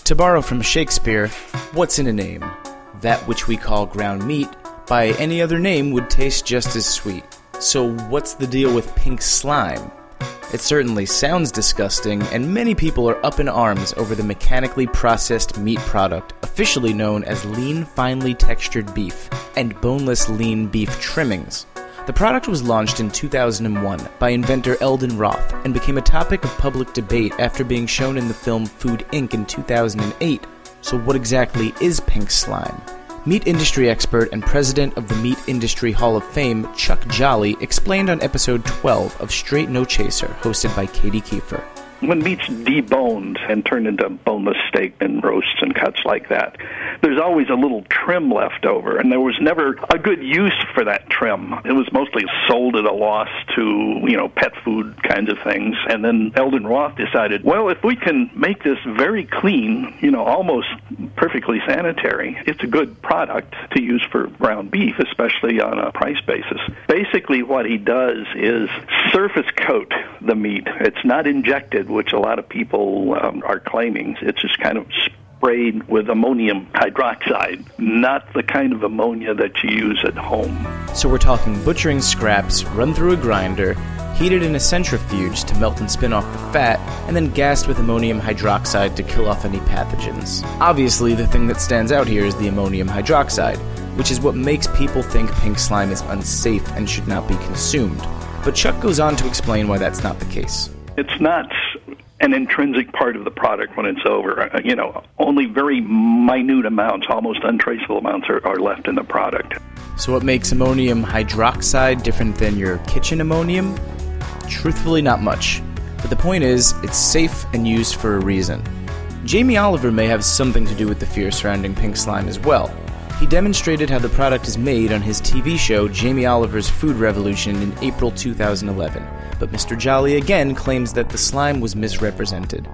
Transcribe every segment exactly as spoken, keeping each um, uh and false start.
To borrow from Shakespeare, what's in a name? That which we call ground meat, by any other name would taste just as sweet. So what's the deal with pink slime? It certainly sounds disgusting, and many people are up in arms over the mechanically processed meat product, officially known as lean, finely textured beef, and boneless lean beef trimmings. The product was launched in two thousand one by inventor Eldon Roth and became a topic of public debate after being shown in the film Food Incorporated in two thousand eight. So what exactly is pink slime? Meat industry expert and president of the Meat Industry Hall of Fame, Chuck Jolly, explained on episode twelve of Straight No Chaser, hosted by Katie Kiefer. When meat's deboned and turned into boneless steak and roasts and cuts like that, there's always a little trim left over, and there was never a good use for that trim. It was mostly sold at a loss to, you know, pet food kinds of things. And then Eldon Roth decided, well, if we can make this very clean, you know, almost perfectly sanitary, it's a good product to use for ground beef, especially on a price basis. Basically what he does is surface coat the meat. It's not injected, which a lot of people um, are claiming. It's just kind of sprayed with ammonium hydroxide, not the kind of ammonia that you use at home. So we're talking butchering scraps run through a grinder, heated in a centrifuge to melt and spin off the fat, and then gassed with ammonium hydroxide to kill off any pathogens. Obviously, the thing that stands out here is the ammonium hydroxide, which is what makes people think pink slime is unsafe and should not be consumed. But Chuck goes on to explain why that's not the case. It's not an intrinsic part of the product when it's over. You know, only very minute amounts, almost untraceable amounts are, are left in the product. So what makes ammonium hydroxide different than your kitchen ammonium? Truthfully, not much. But the point is, it's safe and used for a reason. Jamie Oliver may have something to do with the fear surrounding pink slime as well. He demonstrated how the product is made on his T V show Jamie Oliver's Food Revolution in April two thousand eleven, but Mister Jolly again claims that the slime was misrepresented.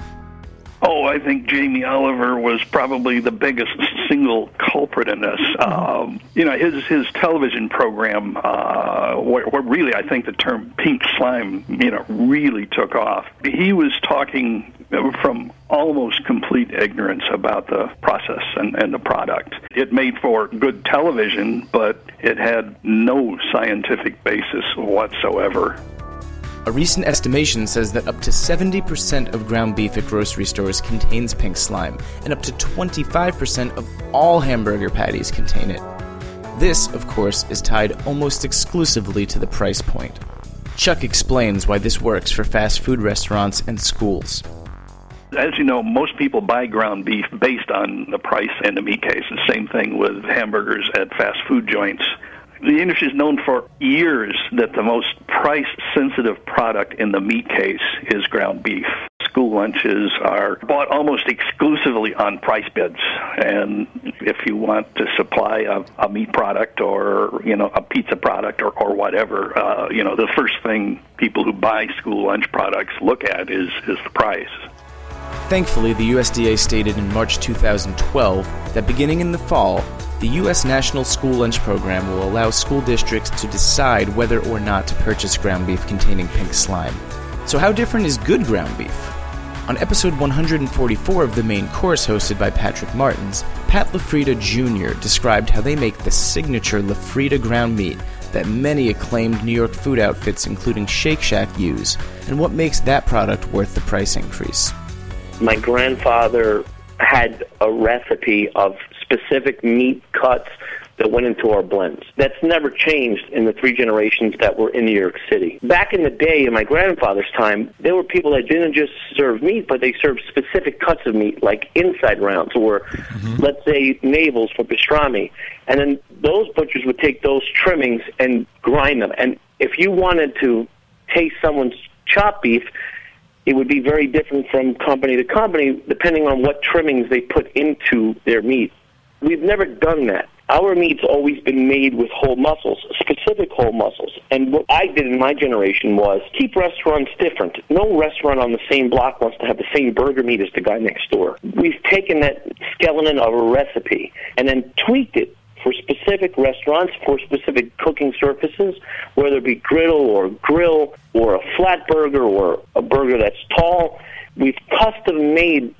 Oh, I think Jamie Oliver was probably the biggest single culprit in this. Um, you know, his his television program, uh, where, where really I think the term pink slime, you know, really took off. He was talking from almost complete ignorance about the process and, and the product. It made for good television, but it had no scientific basis whatsoever. A recent estimation says that up to seventy percent of ground beef at grocery stores contains pink slime, and up to twenty-five percent of all hamburger patties contain it. This, of course, is tied almost exclusively to the price point. Chuck explains why this works for fast food restaurants and schools. As you know, most people buy ground beef based on the price in the meat case. The same thing with hamburgers at fast food joints. The industry is known for years that the most price-sensitive product in the meat case is ground beef. School lunches are bought almost exclusively on price bids, and if you want to supply a, a meat product or, you know, a pizza product or, or whatever, uh, you know, the first thing people who buy school lunch products look at is, is the price. Thankfully, the U S D A stated in March two thousand twelve that beginning in the fall, the U S National School Lunch Program will allow school districts to decide whether or not to purchase ground beef containing pink slime. So how different is good ground beef? On episode one hundred forty-four of The Main Course, hosted by Patrick Martins, Pat LaFrida Junior described how they make the signature LaFrida ground meat that many acclaimed New York food outfits, including Shake Shack, use, and what makes that product worth the price increase. My grandfather had a recipe of specific meat cuts that went into our blends. That's never changed in the three generations that were in New York City. Back in the day, in my grandfather's time, there were people that didn't just serve meat, but they served specific cuts of meat, like inside rounds, or mm-hmm. let's say navels for pastrami. And then those butchers would take those trimmings and grind them. And if you wanted to taste someone's chopped beef, it would be very different from company to company, depending on what trimmings they put into their meat. We've never done that. Our meat's always been made with whole muscles, specific whole muscles. And what I did in my generation was keep restaurants different. No restaurant on the same block wants to have the same burger meat as the guy next door. We've taken that skeleton of a recipe and then tweaked it for specific restaurants, for specific cooking surfaces, whether it be griddle or grill or a flat burger or a burger that's tall. We've custom-made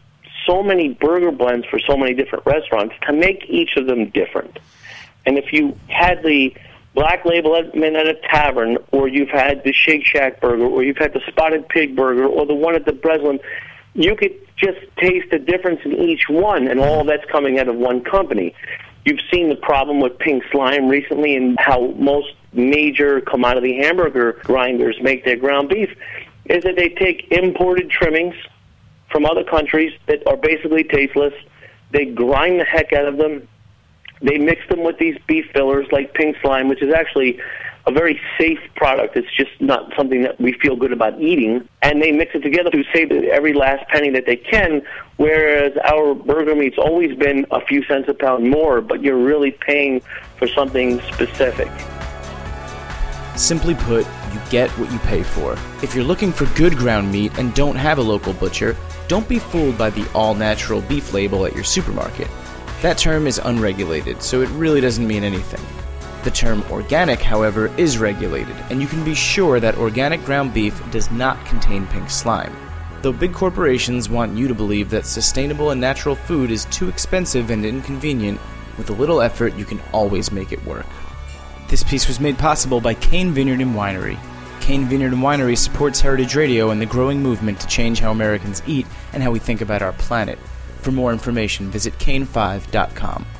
so many burger blends for so many different restaurants to make each of them different. And if you had the Black Label at, at a tavern, or you've had the Shake Shack burger, or you've had the Spotted Pig burger, or the one at the Breslin, you could just taste the difference in each one, and all that's coming out of one company. You've seen the problem with Pink Slime recently and how most major commodity hamburger grinders make their ground beef, is that they take imported trimmings from other countries that are basically tasteless. They grind the heck out of them. They mix them with these beef fillers like Pink Slime, which is actually a very safe product. It's just not something that we feel good about eating. And they mix it together to save every last penny that they can, whereas our burger meat's always been a few cents a pound more, but you're really paying for something specific. Simply put, you get what you pay for. If you're looking for good ground meat and don't have a local butcher, don't be fooled by the all-natural beef label at your supermarket. That term is unregulated, so it really doesn't mean anything. The term organic, however, is regulated, and you can be sure that organic ground beef does not contain pink slime. Though big corporations want you to believe that sustainable and natural food is too expensive and inconvenient, with a little effort you can always make it work. This piece was made possible by Cain Vineyard and Winery. Cain Vineyard and Winery supports Heritage Radio and the growing movement to change how Americans eat and how we think about our planet. For more information, visit cain five dot com.